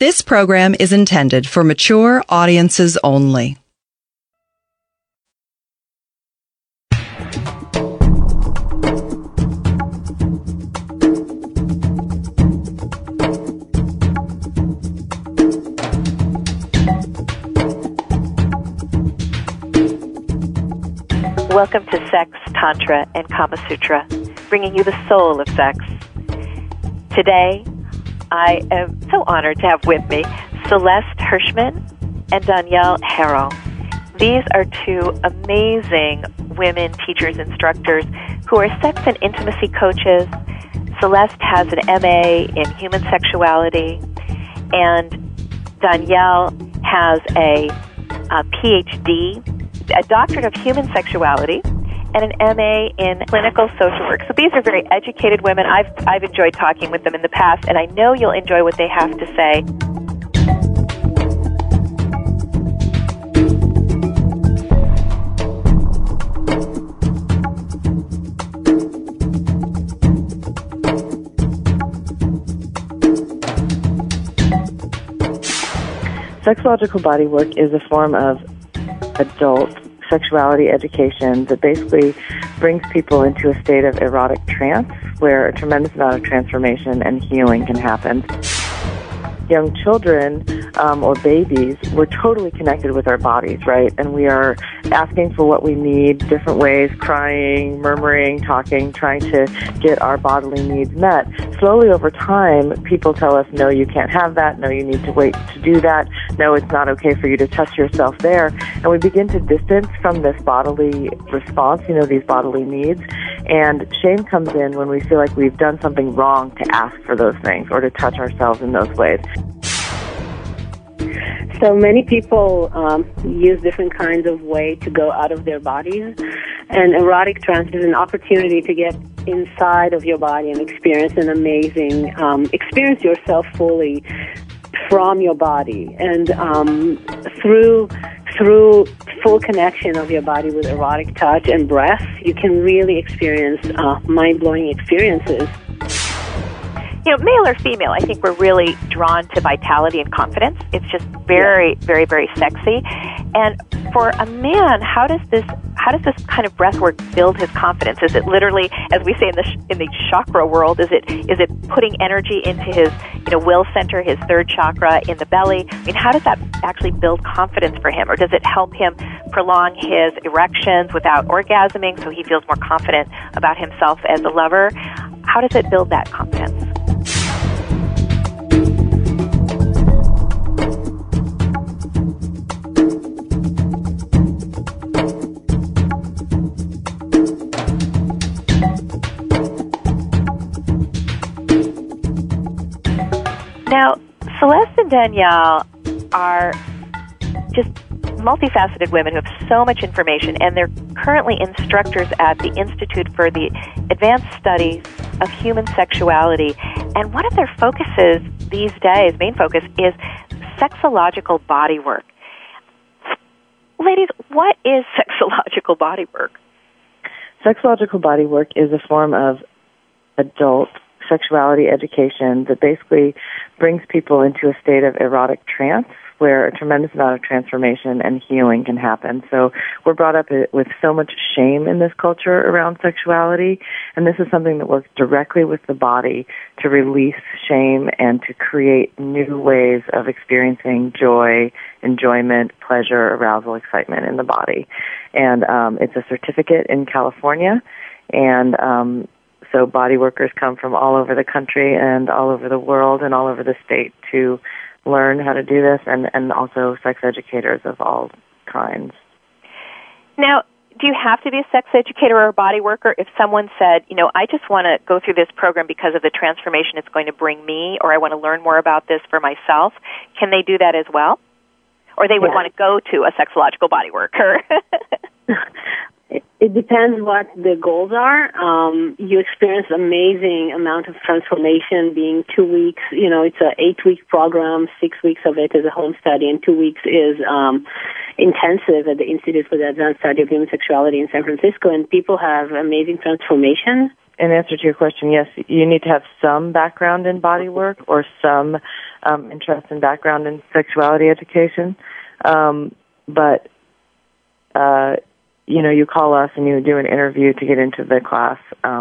This program is intended for mature audiences only. Welcome to Sex, Tantra, and Kama Sutra, bringing you the soul of sex. Today, I am so honored to have with me Celeste Hirschman and Danielle Harrell. These are two amazing women teachers, instructors who are sex and intimacy coaches. Celeste has an MA in human sexuality, and Danielle has a PhD, a doctorate of human sexuality, and an MA in clinical social work. So these are very educated women. I've enjoyed talking with them in the past, and I know you'll enjoy what they have to say. Sexological bodywork is a form of adult sexuality education that basically brings people into a state of erotic trance where a tremendous amount of transformation and healing can happen. Young children or babies, we're totally connected with our bodies, right? And we are asking for what we need, different ways, crying, murmuring, talking, trying to get our bodily needs met. Slowly over time, people tell us, no, you can't have that. No, you need to wait to do that. No, it's not okay for you to touch yourself there. And we begin to distance from this bodily response, these bodily needs. And shame comes in when we feel like we've done something wrong to ask for those things or to touch ourselves in those ways. So many people use different kinds of way to go out of their bodies, and erotic trance is an opportunity to get inside of your body and experience an amazing, experience yourself fully from your body, and through full connection of your body with erotic touch and breath, you can really experience mind-blowing experiences. Male or female, I think we're really drawn to vitality and confidence. It's just very, very, very sexy. And for a man, how does this kind of breath work build his confidence? Is it literally, as we say in the chakra world, is it putting energy into his will center, his third chakra in the belly? I mean, how does that actually build confidence for him? Or does it help him prolong his erections without orgasming so he feels more confident about himself as a lover? How does it build that confidence? Now, Celeste and Danielle are just multifaceted women who have so much information, and they're currently instructors at the Institute for the Advanced Studies of Human Sexuality. And one of their focuses these days, main focus, is sexological bodywork. Ladies, what is sexological bodywork? Sexological bodywork is a form of adult sexuality education that basically brings people into a state of erotic trance where a tremendous amount of transformation and healing can happen. So we're brought up with so much shame in this culture around sexuality, and this is something that works directly with the body to release shame and to create new ways of experiencing joy, enjoyment, pleasure, arousal, excitement in the body. And it's a certificate in California, and so body workers come from all over the country and all over the world and all over the state to learn how to do this, and also sex educators of all kinds. Now, do you have to be a sex educator or a body worker? If someone said, I just want to go through this program because of the transformation it's going to bring me, or I want to learn more about this for myself, can they do that as well? Or they would want to go to a sexological body worker? It depends what the goals are. You experience amazing amount of transformation being 2 weeks. It's an 8-week program. 6 weeks of it is a home study, and 2 weeks is intensive at the Institute for the Advanced Study of Human Sexuality in San Francisco. And people have amazing transformation in answer to your question, yes, you need to have some background in body work or some interest and background in sexuality education. But you call us and you do an interview to get into the class,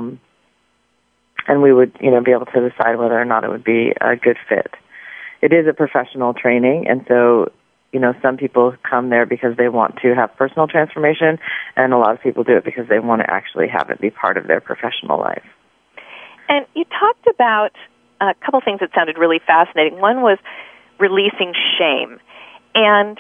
and we would, be able to decide whether or not it would be a good fit. It is a professional training, and so, some people come there because they want to have personal transformation, and a lot of people do it because they want to actually have it be part of their professional life. And you talked about a couple things that sounded really fascinating. One was releasing shame. And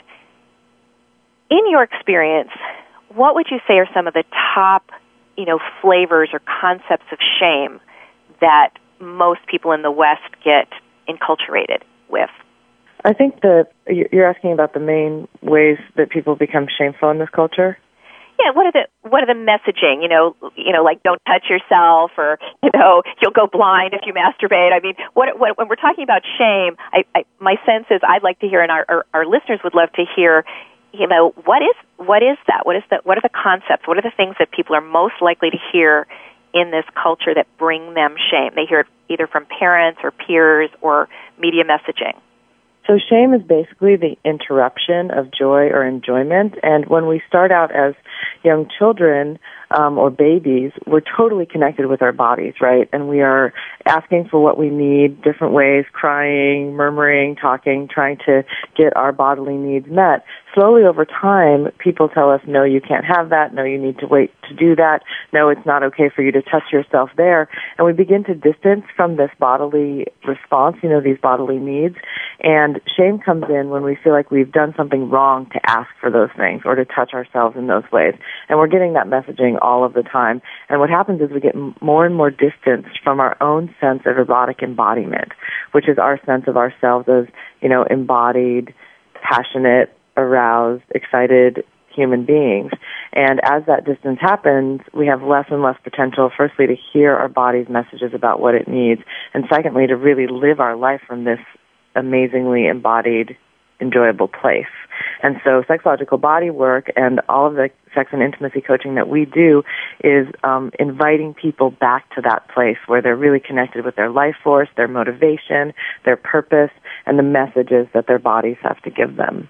in your experience, what would you say are some of the top, flavors or concepts of shame that most people in the West get enculturated with? I think you're asking about the main ways that people become shameful in this culture. Yeah, what are the messaging? Like don't touch yourself, or you'll go blind if you masturbate. I mean, what when we're talking about shame, my sense is I'd like to hear, and our listeners would love to hear, what is that? What are the concepts? What are the things that people are most likely to hear in this culture that bring them shame? They hear it either from parents or peers or media messaging. So shame is basically the interruption of joy or enjoyment. And when we start out as young children or babies, we're totally connected with our bodies, right? And we are asking for what we need, different ways, crying, murmuring, talking, trying to get our bodily needs met. Slowly over time, people tell us, no, you can't have that. No, you need to wait to do that. No, it's not okay for you to touch yourself there. And we begin to distance from this bodily response, these bodily needs. And shame comes in when we feel like we've done something wrong to ask for those things or to touch ourselves in those ways. And we're getting that messaging all of the time. And what happens is we get more and more distance from our own sense of erotic embodiment, which is our sense of ourselves as, embodied, passionate, aroused, excited human beings. And as that distance happens, we have less and less potential, firstly, to hear our body's messages about what it needs, and secondly, to really live our life from this amazingly embodied, enjoyable place. And so sexological body work and all of the sex and intimacy coaching that we do is inviting people back to that place where they're really connected with their life force, their motivation, their purpose, and the messages that their bodies have to give them.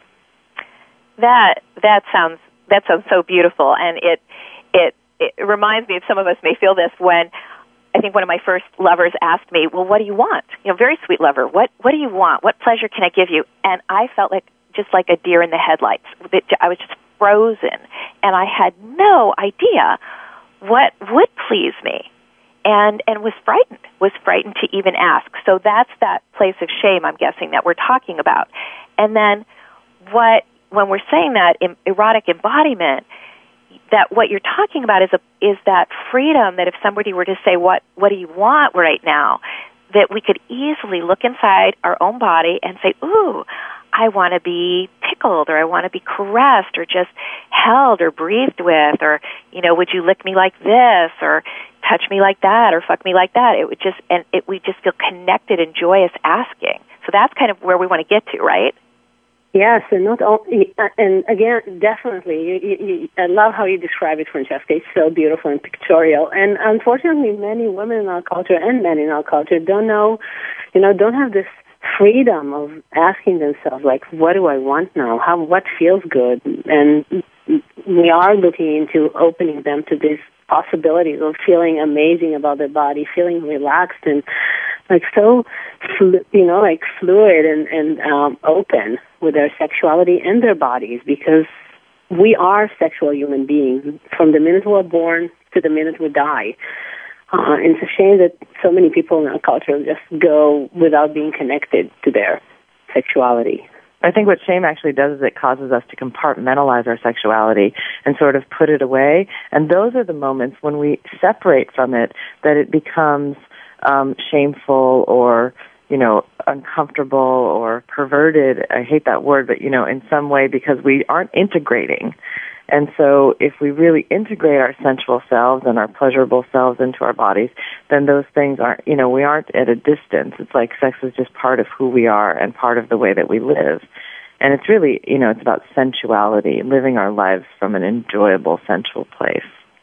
That sounds so beautiful, and it reminds me of, some of us may feel this, when I think one of my first lovers asked me, well, what do you want? Very sweet lover, what do you want? What pleasure can I give you? And I felt just like a deer in the headlights. I was just frozen, and I had no idea what would please me, and was frightened to even ask. So that's that place of shame, I'm guessing, that we're talking about. And then when we're saying that erotic embodiment, that what you're talking about is that freedom, that if somebody were to say, what do you want right now, that we could easily look inside our own body and say, ooh, I want to be tickled, or I want to be caressed, or just held or breathed with, or, would you lick me like this, or touch me like that, or fuck me like that. We just feel connected and joyous asking. So that's kind of where we want to get to, right? Yes, and not only, and again, definitely, I love how you describe it, Francesca. It's so beautiful and pictorial. And unfortunately, many women in our culture and men in our culture don't have this freedom of asking themselves, like, what do I want now? What feels good? And we are looking into opening them to these possibilities of feeling amazing about their body, feeling relaxed and so fluid and open with their sexuality and their bodies, because we are sexual human beings from the minute we're born to the minute we die. And it's a shame that so many people in our culture just go without being connected to their sexuality. I think what shame actually does is it causes us to compartmentalize our sexuality and sort of put it away. And those are the moments when we separate from it that it becomes shameful or, uncomfortable or perverted. I hate that word, but, in some way, because we aren't integrating. And so if we really integrate our sensual selves and our pleasurable selves into our bodies, then those things aren't, we aren't at a distance. It's like sex is just part of who we are and part of the way that we live. And it's really, it's about sensuality, living our lives from an enjoyable, sensual place.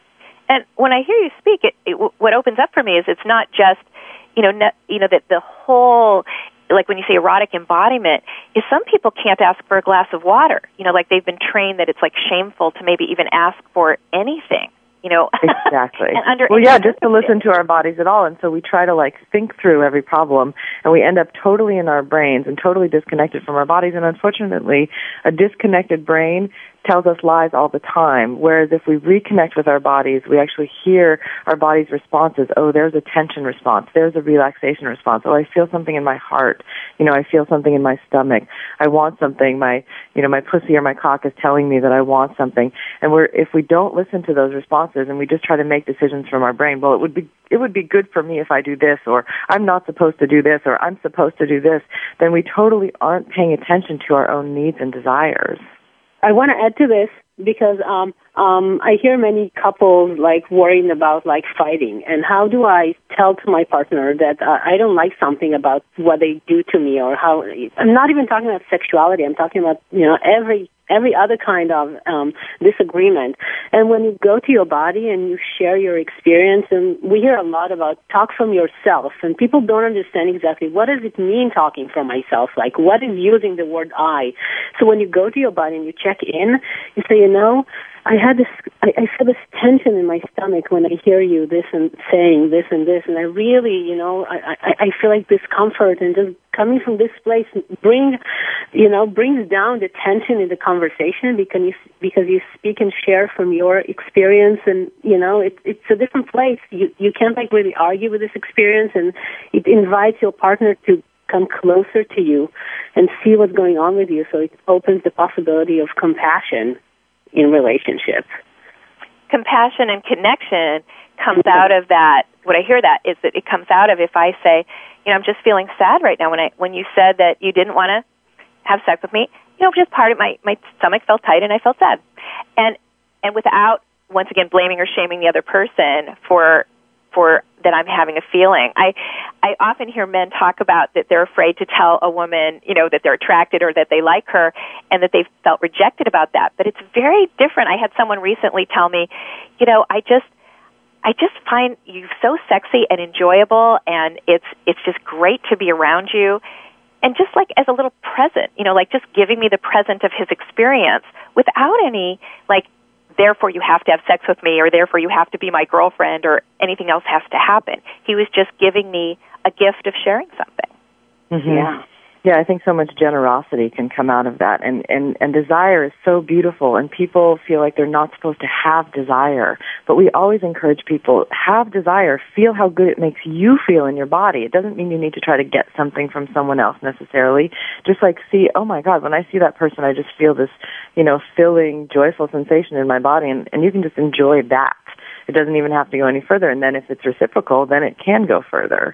And when I hear you speak, what opens up for me is it's not just, that the whole, like when you say erotic embodiment, is some people can't ask for a glass of water. Like they've been trained that it's like shameful to maybe even ask for anything. Exactly. Well, just to listen to our bodies at all. And so we try to think through every problem, and we end up totally in our brains and totally disconnected from our bodies. And unfortunately, a disconnected brain tells us lies all the time, whereas if we reconnect with our bodies, we actually hear our body's responses. Oh, there's a tension response. There's a relaxation response. Oh, I feel something in my heart. I feel something in my stomach. I want something. My pussy or my cock is telling me that I want something. And if we don't listen to those responses and we just try to make decisions from our brain, well, it would be good for me if I do this, or I'm not supposed to do this, or I'm supposed to do this, then we totally aren't paying attention to our own needs and desires. I want to add to this because I hear many couples worrying about fighting, and how do I tell to my partner that I don't like something about what they do to me, or how. I'm not even talking about sexuality. I'm talking about every other kind of disagreement. And when you go to your body and you share your experience, and we hear a lot about talk from yourself, and people don't understand exactly what does it mean talking from myself, what is using the word I. So when you go to your body and you check in, you say, I feel this tension in my stomach when I hear you this and saying this and this, and I really, I feel like discomfort, and just coming from this place brings down the tension in the conversation because you speak and share from your experience, and it's a different place. You can't really argue with this experience, and it invites your partner to come closer to you and see what's going on with you. So it opens the possibility of compassion in relationships. Compassion and connection comes out of that. What I hear that is that it comes out of if I say, I'm just feeling sad right now. When you said that you didn't want to have sex with me, just part of my stomach felt tight and I felt sad. And without, once again, blaming or shaming the other person for that I'm having a feeling. I often hear men talk about that they're afraid to tell a woman, that they're attracted or that they like her, and that they've felt rejected about that. But it's very different. I had someone recently tell me, I just find you so sexy and enjoyable, and it's just great to be around you. And just as a little present, just giving me the present of his experience without any, therefore you have to have sex with me, or therefore you have to be my girlfriend, or anything else has to happen. He was just giving me a gift of sharing something. Mm-hmm. Yeah, I think so much generosity can come out of that. And desire is so beautiful, and people feel like they're not supposed to have desire. But we always encourage people, have desire, feel how good it makes you feel in your body. It doesn't mean you need to try to get something from someone else necessarily. Just see, oh my God, when I see that person, I just feel this, filling, joyful sensation in my body, and you can just enjoy that. It doesn't even have to go any further, and then if it's reciprocal, then it can go further.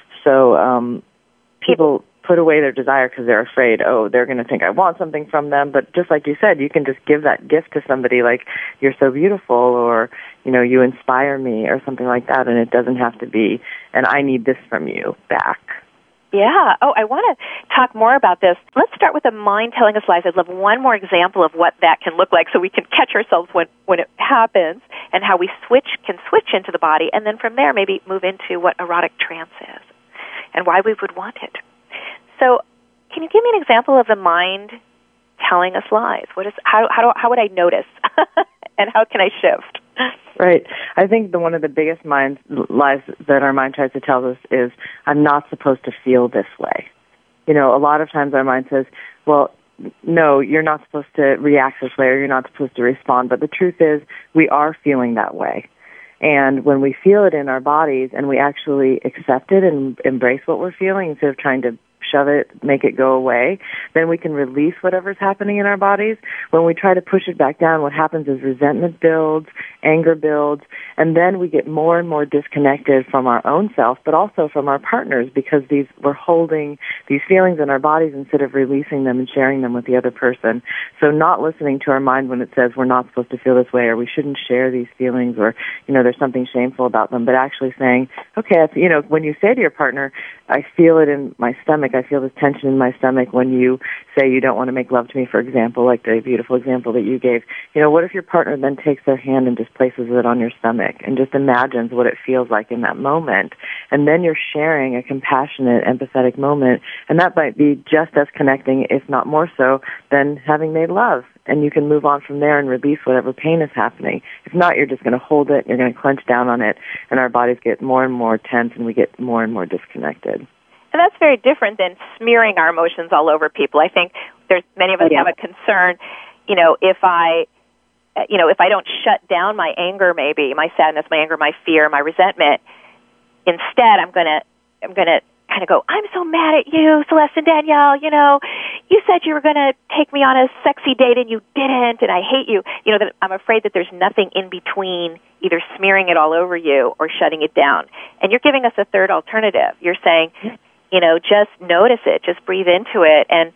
So people put away their desire because they're afraid, they're going to think I want something from them. But just like you said, you can just give that gift to somebody like, you're so beautiful, or, you inspire me, or something like that, and it doesn't have to be, and I need this from you back. Yeah. Oh, I want to talk more about this. Let's start with the mind telling us lies. I'd love one more example of what that can look like so we can catch ourselves when it happens, and how we can switch into the body, and then from there maybe move into what erotic trance is and why we would want it. So can you give me an example of the mind telling us lies? How would I notice? And how can I shift? Right. I think one of the biggest lies that our mind tries to tell us is, I'm not supposed to feel this way. A lot of times our mind says, well, no, you're not supposed to react this way, or you're not supposed to respond. But the truth is, we are feeling that way. And when we feel it in our bodies and we actually accept it and embrace what we're feeling instead of trying to shove it, make it go away, then we can release whatever's happening in our bodies. When we try to push it back down, what happens is resentment builds, anger builds, and then we get more and more disconnected from our own self, but also from our partners, because we're holding these feelings in our bodies instead of releasing them and sharing them with the other person. So not listening to our mind when it says we're not supposed to feel this way, or we shouldn't share these feelings, or, there's something shameful about them, but actually saying, okay, when you say to your partner, I feel it in my stomach, stomach. I feel this tension in my stomach when you say you don't want to make love to me, for example, like the beautiful example that you gave. What if your partner then takes their hand and just places it on your stomach and just imagines what it feels like in that moment? And then you're sharing a compassionate, empathetic moment, and that might be just as connecting, if not more so, than having made love. And you can move on from there and release whatever pain is happening. If not, you're just going to hold it, you're going to clench down on it, and our bodies get more and more tense and we get more and more disconnected. And that's very different than smearing our emotions all over people. I think there's many of us have a concern, if I don't shut down my anger, maybe my sadness, my anger, my fear, my resentment, instead I'm gonna kind of go, I'm so mad at you, Celeste and Danielle. You said you were gonna take me on a sexy date and you didn't, and I hate you. That I'm afraid that there's nothing in between, either smearing it all over you or shutting it down. And you're giving us a third alternative. You're saying, just notice it, just breathe into it, and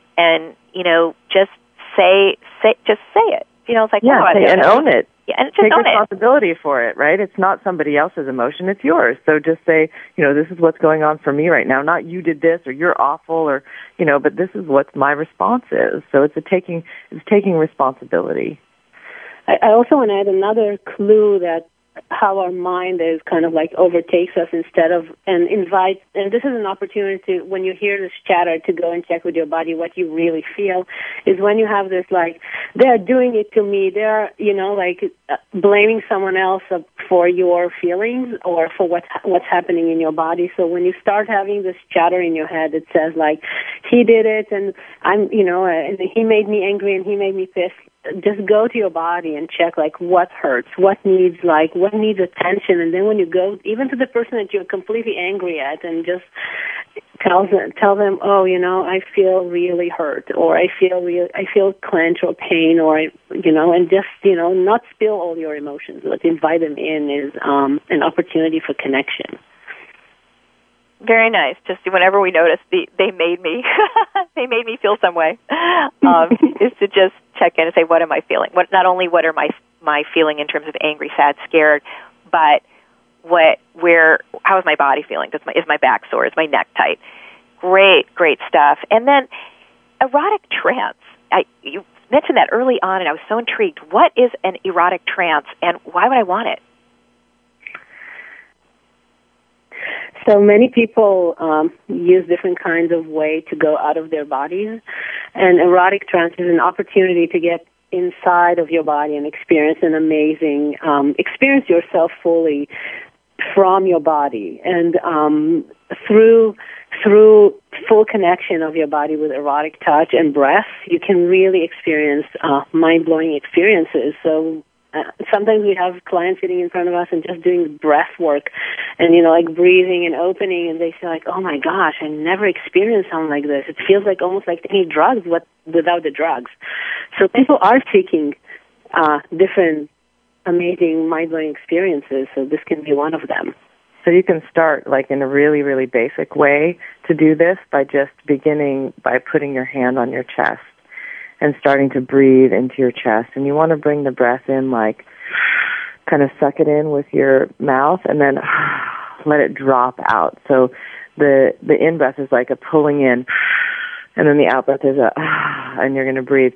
just say it. It's like, and own it. Yeah, and just take own responsibility for it, right? It's not somebody else's emotion, it's yours. So just say, this is what's going on for me right now. Not you did this or you're awful or, but this is what my response is. So it's taking responsibility. I also want to add another clue that how our mind is kind of like overtakes us instead of, and invites, and this is an opportunity to, when you hear this chatter, to go and check with your body what you really feel, is when you have this like, they're doing it to me, they're, blaming someone else for your feelings or for what's happening in your body. So when you start having this chatter in your head that says like, he did it and and he made me angry and he made me pissed, just go to your body and check like what hurts, what needs attention, and then when you go even to the person that you're completely angry at and just tell them, I feel really hurt, or I feel clench or pain, or and just not spill all your emotions, but invite them in is an opportunity for connection. Very nice. Just whenever we notice they made me feel some way, is to just check in and say, what am I feeling? Not only what are my feeling in terms of angry, sad, scared, but how is my body feeling? Is my back sore? Is my neck tight? Great stuff. And then erotic trance. You mentioned that early on, and I was so intrigued. What is an erotic trance, and why would I want it? So many people use different kinds of way to go out of their bodies, and erotic trance is an opportunity to get inside of your body and experience an amazing, experience yourself fully from your body, and through full connection of your body with erotic touch and breath, you can really experience mind-blowing experiences. So sometimes we have clients sitting in front of us and just doing breath work and, like breathing and opening, and they say like, oh my gosh, I never experienced something like this. It feels like almost like taking drugs without the drugs. So people are seeking different amazing mind-blowing experiences, so this can be one of them. So you can start like in a really, really basic way to do this by just beginning by putting your hand on your chest and starting to breathe into your chest. And you want to bring the breath in, like kind of suck it in with your mouth and then let it drop out. So the in-breath is like a pulling in, and then the out-breath is and you're going to breathe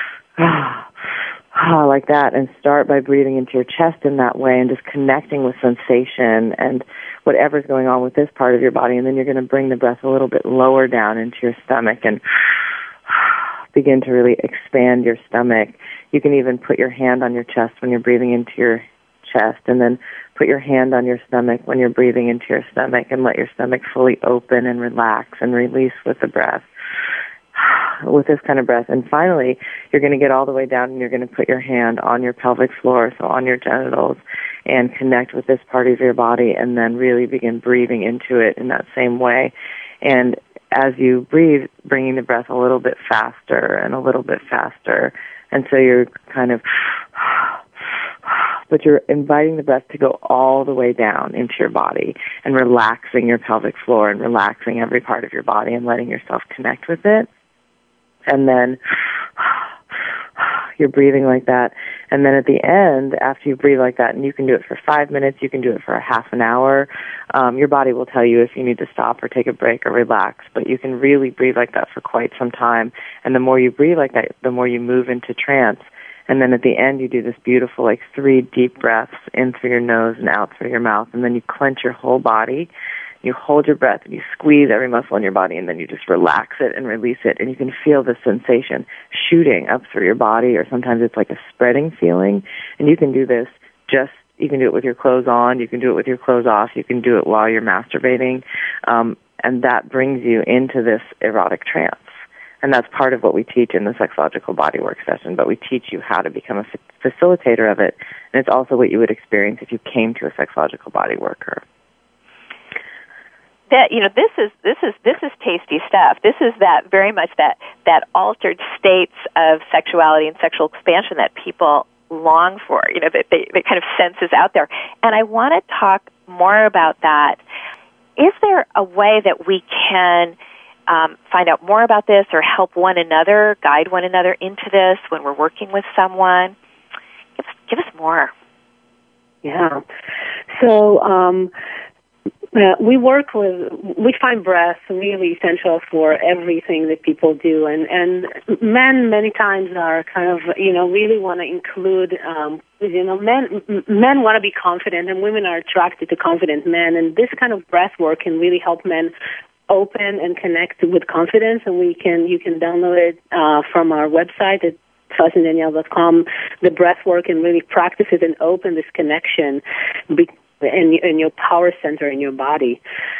like that, and start by breathing into your chest in that way and just connecting with sensation and whatever's going on with this part of your body. And then you're going to bring the breath a little bit lower down into your stomach and begin to really expand your stomach. You can even put your hand on your chest when you're breathing into your chest, and then put your hand on your stomach when you're breathing into your stomach, and let your stomach fully open and relax and release with the breath, with this kind of breath. And finally, you're going to get all the way down and you're going to put your hand on your pelvic floor, so on your genitals, and connect with this part of your body, and then really begin breathing into it in that same way. And as you breathe, bringing the breath a little bit faster and a little bit faster. And so you're kind of, but you're inviting the breath to go all the way down into your body and relaxing your pelvic floor and relaxing every part of your body and letting yourself connect with it. And then you're breathing like that. And then at the end, after you breathe like that, and you can do it for 5 minutes, you can do it for a half an hour, your body will tell you if you need to stop or take a break or relax. But you can really breathe like that for quite some time. And the more you breathe like that, the more you move into trance. And then at the end, you do this beautiful, 3 deep breaths in through your nose and out through your mouth. And then you clench your whole body. You hold your breath and you squeeze every muscle in your body, and then you just relax it and release it. And you can feel the sensation shooting up through your body, or sometimes it's like a spreading feeling. And you can do this you can do it with your clothes on. You can do it with your clothes off. You can do it while you're masturbating. And that brings you into this erotic trance. And that's part of what we teach in the sexological bodywork session, but we teach you how to become a facilitator of it. And it's also what you would experience if you came to a sexological bodyworker. That, this is tasty stuff. This is that very much that altered states of sexuality and sexual expansion that people long for, that kind of senses out there. And I want to talk more about that. Is there a way that we can find out more about this or help one another, guide one another into this when we're working with someone? Give us more. Yeah. So we find breath really essential for everything that people do, and men many times are kind of, really want to include, men want to be confident, and women are attracted to confident men, and this kind of breath work can really help men open and connect with confidence, and you can download it from our website at CelesteandDanielle.com. The breath work, and really practice it and open this connection in your power center in your body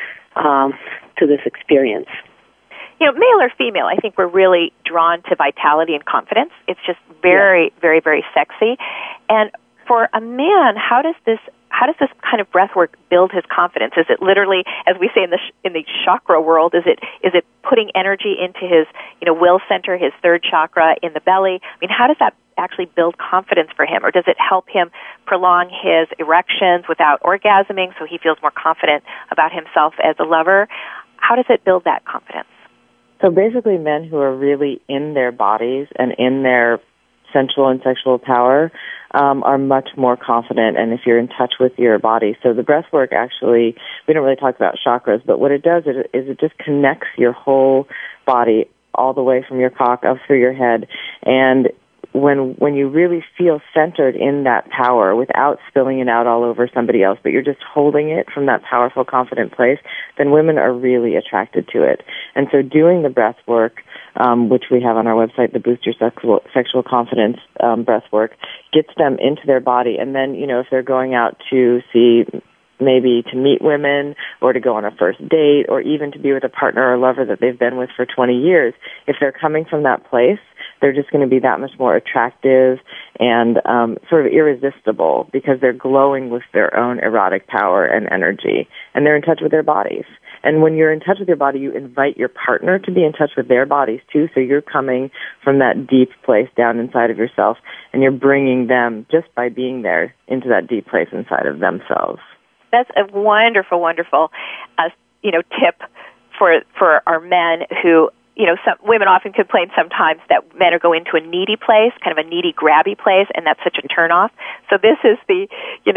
to this experience. Male or female, I think we're really drawn to vitality and confidence. It's just very, very, very sexy. And for a man, how does this kind of breath work build his confidence? Is it literally, as we say in the chakra world, is it putting energy into his will center, his third chakra in the belly? I mean, how does that actually build confidence for him, or does it help him prolong his erections without orgasming so he feels more confident about himself as a lover? How does it build that confidence? So basically, men who are really in their bodies and in their sensual and sexual power are much more confident, and if you're in touch with your body. So the breath work, actually, we don't really talk about chakras, but what it does is it just connects your whole body all the way from your cock up through your head. And when you really feel centered in that power without spilling it out all over somebody else, but you're just holding it from that powerful, confident place, then women are really attracted to it. And so doing the breath work, which we have on our website, the Boost Your Sexual Confidence breath work, gets them into their body. And then, if they're going out to maybe to meet women or to go on a first date or even to be with a partner or lover that they've been with for 20 years, if they're coming from that place, they're just going to be that much more attractive and sort of irresistible because they're glowing with their own erotic power and energy, and they're in touch with their bodies. And when you're in touch with your body, you invite your partner to be in touch with their bodies too, so you're coming from that deep place down inside of yourself, and you're bringing them, just by being there, into that deep place inside of themselves. That's a wonderful, wonderful, tip for our men who, some women often complain sometimes that men are going into a needy place, kind of a needy, grabby place, and that's such a turnoff. So this is the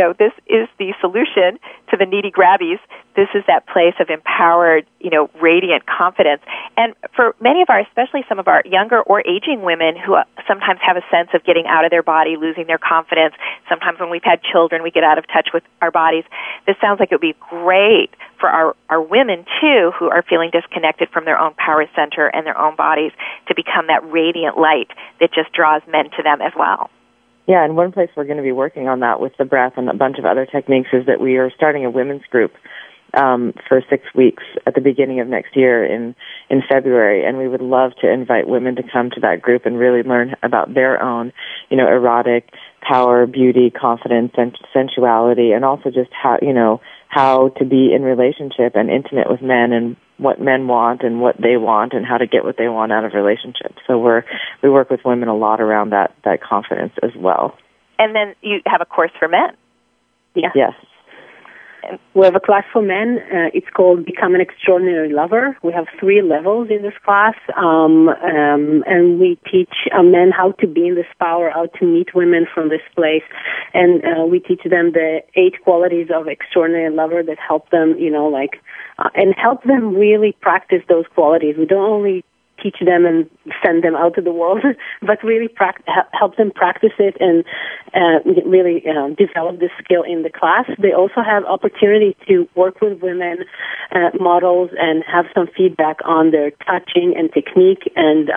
solution to the needy grabbies. This is that place of empowered, radiant confidence. And for many of especially some of our younger or aging women who sometimes have a sense of getting out of their body, losing their confidence. Sometimes when we've had children, we get out of touch with our bodies. This sounds like it would be great for our women, too, who are feeling disconnected from their own power center and their own bodies, to become that radiant light that just draws men to them as well. Yeah, and one place we're going to be working on that with the breath and a bunch of other techniques is that we are starting a women's group for 6 weeks at the beginning of next year in February, and we would love to invite women to come to that group and really learn about their own, erotic power, beauty, confidence, and sensuality, and also just how to be in relationship and intimate with men and what men want and what they want and how to get what they want out of relationships. So we work with women a lot around that confidence as well. And then you have a course for men. Yeah. Yes. We have a class for men. It's called Become an Extraordinary Lover. We have 3 levels in this class, and we teach men how to be in this power, how to meet women from this place, and we teach them the 8 qualities of extraordinary lover that help them, and help them really practice those qualities. We don't only teach them and send them out to the world, but really help them practice it and really develop this skill in the class. They also have opportunity to work with women models and have some feedback on their touching and technique. And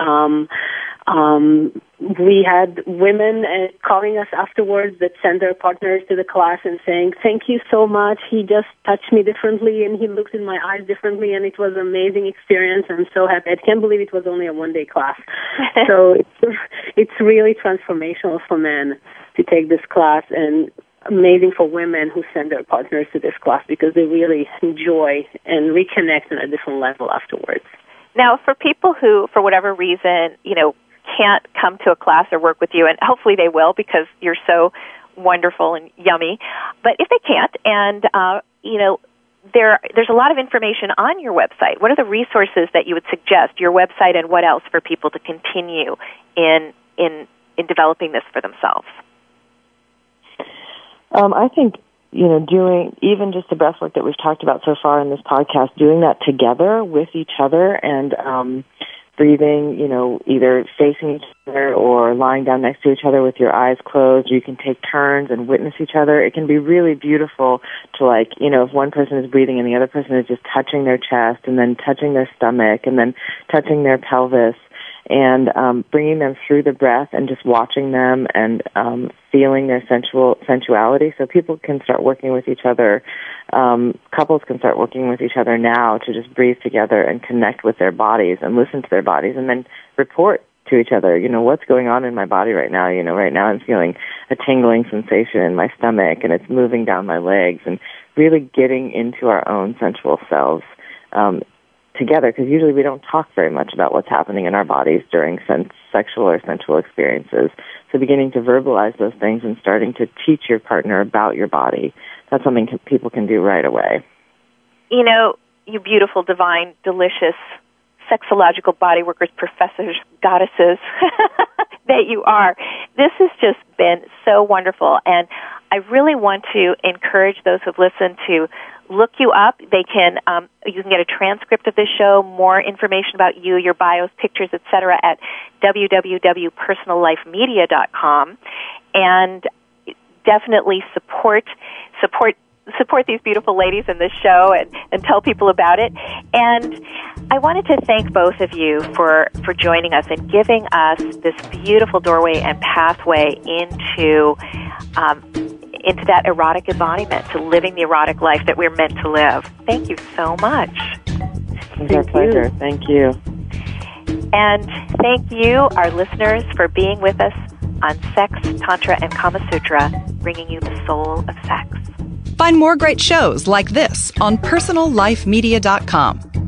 we had women calling us afterwards that sent their partners to the class and saying, "Thank you so much. He just touched me differently and he looked in my eyes differently, and it was an amazing experience. I'm so happy. I can't believe it was only a one-day class." So it's really transformational for men to take this class, and amazing for women who send their partners to this class because they really enjoy and reconnect on a different level afterwards. Now, for people who, for whatever reason, can't come to a class or work with you, and hopefully they will because you're so wonderful and yummy, but if they can't, and there's a lot of information on your website. What are the resources that you would suggest, your website, and what else for people to continue in developing this for themselves? I think, doing even just the breath work that we've talked about so far in this podcast, doing that together with each other and breathing, either facing each other or lying down next to each other with your eyes closed. You can take turns and witness each other. It can be really beautiful to if one person is breathing and the other person is just touching their chest and then touching their stomach and then touching their pelvis and bringing them through the breath and just watching them and feeling their sensuality. So people can start working with each other. Couples can start working with each other now to just breathe together and connect with their bodies and listen to their bodies and then report to each other, what's going on in my body right now. Right now I'm feeling a tingling sensation in my stomach and it's moving down my legs, and really getting into our own sensual selves together, because usually we don't talk very much about what's happening in our bodies during sexual or sensual experiences. So beginning to verbalize those things and starting to teach your partner about your body, that's something people can do right away. You beautiful, divine, delicious, sexological body workers, professors, goddesses that you are. This has just been so wonderful, and I really want to encourage those who've listened to look you up. You can get a transcript of this show, more information about you, your bios, pictures, etc. at www.personallifemedia.com, and definitely support these beautiful ladies in this show and tell people about it. And I wanted to thank both of you for joining us and giving us this beautiful doorway and pathway into that erotic embodiment, to living the erotic life that we're meant to live. Thank you so much. It's our pleasure. Thank you. And thank you, our listeners, for being with us on Sex, Tantra, and Kama Sutra, bringing you the soul of sex. Find more great shows like this on PersonalLifeMedia.com.